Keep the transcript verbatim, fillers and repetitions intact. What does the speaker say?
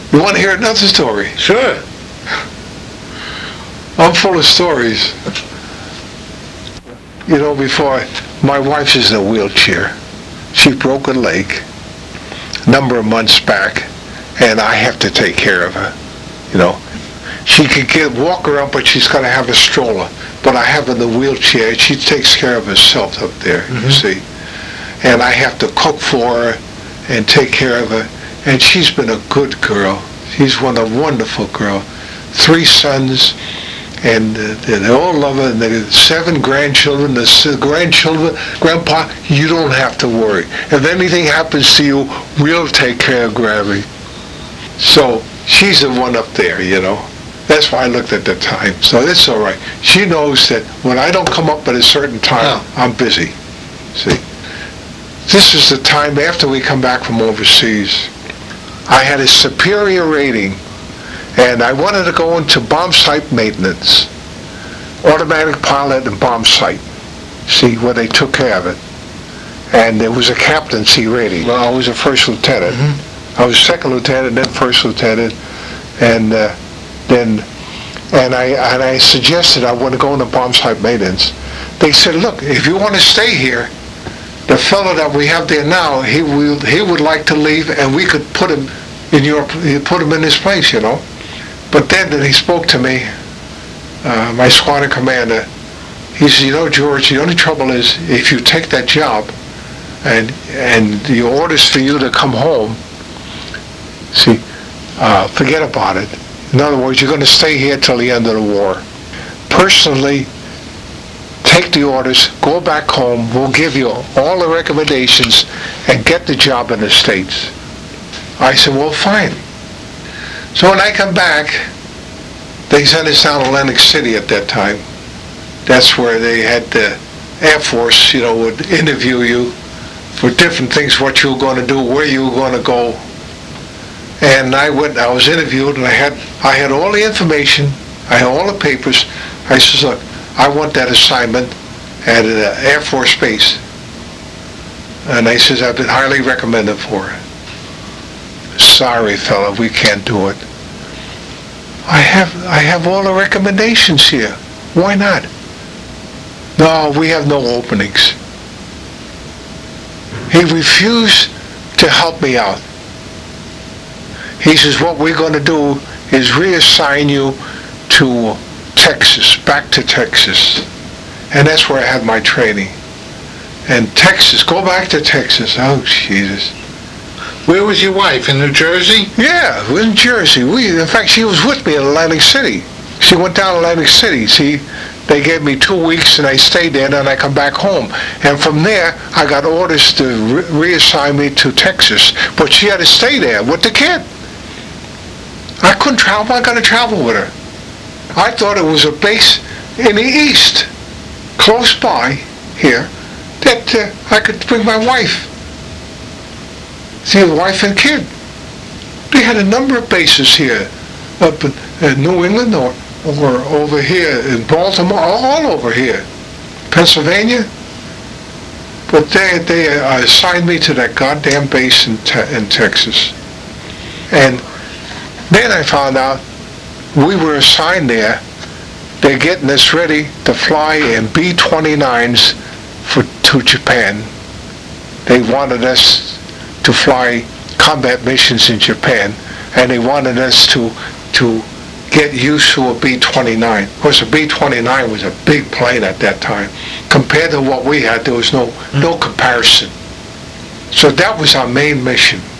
You want to hear another story? Sure. I'm full of stories. You know, before, my wife is in a wheelchair. She broke a leg a number of months back, and I have to take care of her. You know, she could get walk around, but she's got to have a stroller. But I have her in the wheelchair. She takes care of herself up there, mm-hmm. you see. And I have to cook for her and take care of her. And she's been a good girl. She's one a wonderful girl. Three sons, and uh, they all love her. And they seven grandchildren. The s- grandchildren, Grandpa, you don't have to worry. If anything happens to you, we'll take care of Gravy. So she's the one up there, you know. That's why I looked at the time. So it's all right. She knows that when I don't come up at a certain time, Oh. I'm busy. See? This is the time after we come back from overseas. I had a superior rating, and I wanted to go into bomb site maintenance, automatic pilot and bomb site, see, where they took care of it. And there was a captaincy rating. Well, I was a first lieutenant. Mm-hmm. I was second lieutenant, then first lieutenant, and uh, then, and I and I suggested I want to go into bomb site maintenance. They said, look, if you want to stay here, the fellow that we have there now, he will, he would like to leave, and we could put him in your, put him in his place, you know. But then, then he spoke to me, uh, my squadron commander. He said, you know, George, the only trouble is if you take that job, and and the orders for you to come home, see, uh, forget about it. In other words, you're going to stay here till the end of the war. Personally, take the orders, go back home, we'll give you all the recommendations, and get the job in the States. I said, well, fine. So when I come back, they sent us down to Atlantic City at that time. That's where they had the Air Force, you know, would interview you for different things, what you were going to do, where you were going to go. And I went, I was interviewed, and I had I had all the information, I had all the papers. I said, look, I want that assignment at uh, Air Force Base. And they says, I've been highly recommended for it. Sorry, fella, we can't do it. I have I have all the recommendations here. Why not? No, we have no openings. He refused to help me out. He says, what we're going to do is reassign you to Texas, back to Texas. And that's where I had my training. And Texas, go back to Texas. Oh, Jesus. Where was your wife? In New Jersey? Yeah, it was in Jersey. We, in fact, she was with me in Atlantic City. She went down to Atlantic City. See, they gave me two weeks and I stayed there, and then I come back home. And from there, I got orders to re- reassign me to Texas. But she had to stay there with the kid. I couldn't travel. I got to travel with her. I thought it was a base in the east, close by here, that uh, I could bring my wife. See, the wife and kid. They had a number of bases here, up in, in New England or, or over here in Baltimore, all over here, Pennsylvania. But they they uh, assigned me to that goddamn base in te- in Texas, and then I found out we were assigned there. They're getting us ready to fly in B twenty-nines for to Japan. They wanted us to fly combat missions in Japan, and they wanted us to to get used to a B twenty-nine. Of course, a B twenty-nine was a big plane at that time. Compared to what we had, there was no no comparison. So that was our main mission.